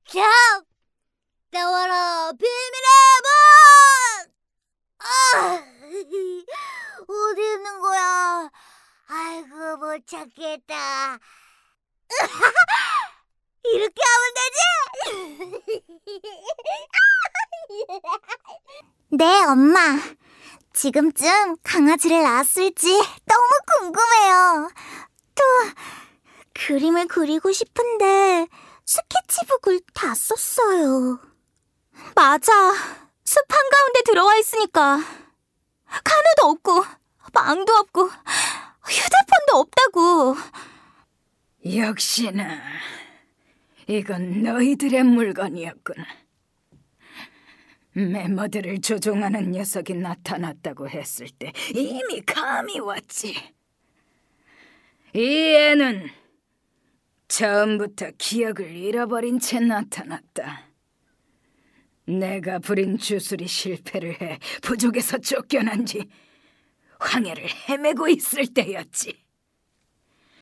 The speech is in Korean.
자, 나와라 비밀의 문! 어디 있는 거야? 아이고 못 찾겠다. 이렇게 하면 되지? 네, 엄마. 지금쯤 강아지를 낳았을지 너무 궁금해요. 또 그림을 그리고 싶은데 스케치북을 다 썼어요. 맞아. 숲 한가운데 들어와 있으니까 카누도 없고 망도 없고 휴대폰도 없다고. 역시나 이건 너희들의 물건이었구나. 메모들을 조종하는 녀석이 나타났다고 했을 때 이미 감이 왔지. 이 애는 처음부터 기억을 잃어버린 채 나타났다. 내가 부린 주술이 실패를 해 부족에서 쫓겨난 지 황해를 헤매고 있을 때였지.